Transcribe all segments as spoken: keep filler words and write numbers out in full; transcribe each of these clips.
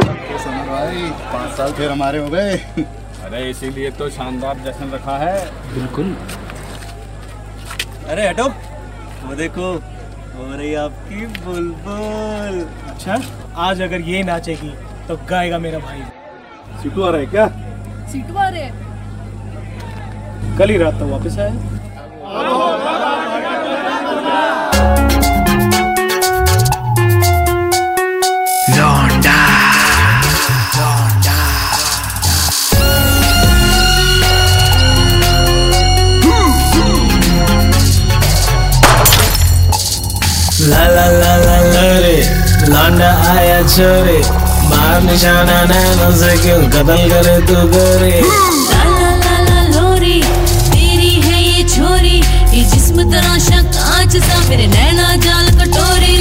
तो समर भाई पाँच साल फिर हमारे हो गए। अरे इसीलिए तो शानदार जश्न रखा है। बिल्कुल। अरे हटो, वो देखो हो रही आपकी बुलबुल। अच्छा, आज अगर ये नाचेगी तो गाएगा मेरा भाई। सीटू आ रहा है क्या? सीटू आ रहे हैं। कल ही रात तक वापस आया। लौंडा ला ला ला ला ला रे लौंडा आया छोरे, मार निशाना नैनों से क्यों कत्ल करे तू गोरे। ला ला ला ला लोरी तेरी है ये छोरी, ये जिस्म तराशा कांच सा मेरे नैना जाल कटोरी।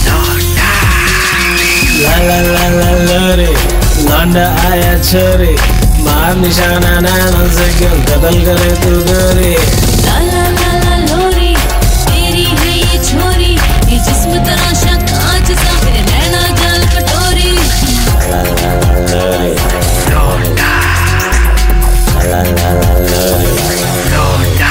ला ला ला ला ला रे लौंडा आया छोरे, मार निशाना नैनों से क्यों कत्ल करे तू गोरे। ला ला ला ला लोरी तेरी है ये छोरी, ये जिस्म तराशा कांच सा मेरे नैना जाल कटोरी। ला ला ला ला रे लौंडा, ला ला ला ला रे लौंडा।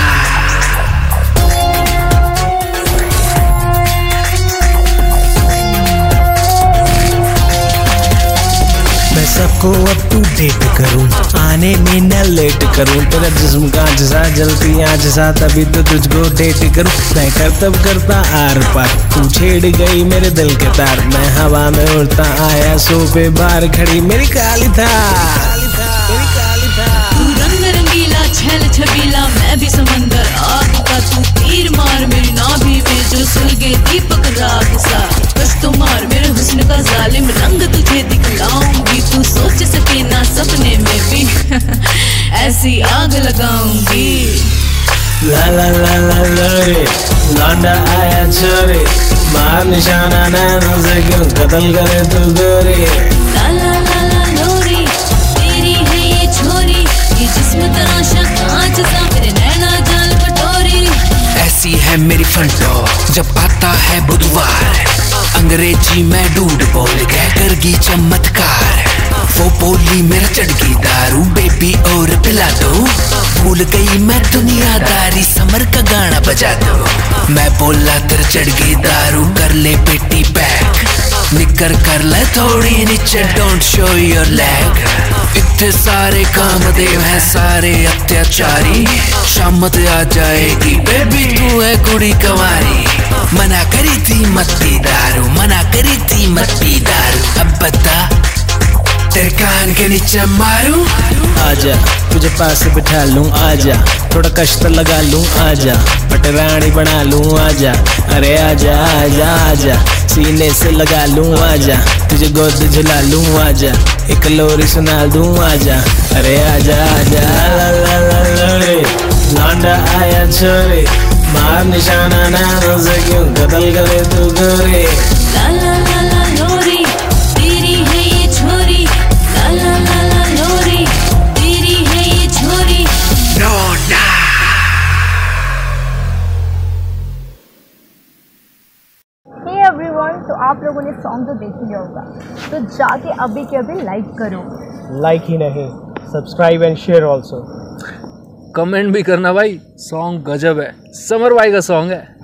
मैं सबको अप टू डेट करूं, आने में न लेट करूं, तेरा जिस्म का जैसा जलती आज सा तभी तो तुझको डेट करूं। मैं करतब करता आर पार, तू छेड़ गई मेरे दिल के तार, मैं हवा में उड़ता आया सो पे बार खड़ी मेरी काली था, मेरी काली था। तू रंग रंगीला छल छबीला, मैं भी समंदर आग का, तू तीर मार मेरी नाभि में जो सुलगे दीपक राग सा। बस तो मार मेरे हुस्न का जालिम रंग तुझे दिखलाऊंगी, तू सोच सके ना सपने में भी ऐसी आग लगाऊंगी। ला ला ला ला ला रे लौंडा आया छोरे, मार निशाना नैनों से क्यों कत्ल करे तू गोरे। ला ला ला ला लोरी तेरी है ये छोरी, ये जिस्म तराशा कांच सा मेरे नैना जाल कटोरी। ऐसी है मेरी फंटो जब आता है बुधवार, अंग्रेजी में डूड बोल कह करगी चमत्कार। वो बोली मेरा चढ़गी दारू बेबी और पिला दो, भूल गई मैं दुनियादारी समर का गाना बजा दो। मैं बोला तेरा चढ़गी दारू कर ले पेटी पैक, निकर कर ले थोड़ी नीचे डोंट शो योर लेग। इतने सारे कामदेव हैं सारे अत्याचारी, शामत आ जाएगी बेबी तू है कुड़ी कवारी। मना करी थी मत पी दारू, मना करी थी मत पी दारू, अब बता तेरे कान के नीचे मारूं। आजा तुझे पास बिठा लूं, आजा थोड़ा कष्ट लगा लूं, आजा पटरानी बना लूं, आजा अरे आजा आजा आजा सीने से लगा लूं, आजा तुझे गोद झुला लूं, आजा एक लोरी सुना दूं, आजा अरे आजा आजा। ला ला ला ला रे लौंडा आया छोरे, मार निशाना नैनों से क्यों कत्ल करे तू गोरे। ला ला ला ला लोरी तेरी है ये छोरी, ला ला ला ला लोरी तेरी है ये छोरी। लौंडा हे एवरीवन, तो आप लोगों ने सॉन्ग तो देख ही लिया होगा, तो जाके अभी के अभी लाइक करो। लाइक ही नहीं, subscribe and share also. Comment भी करना भाई, सॉन्ग गजब है, समर भाई का सॉन्ग है।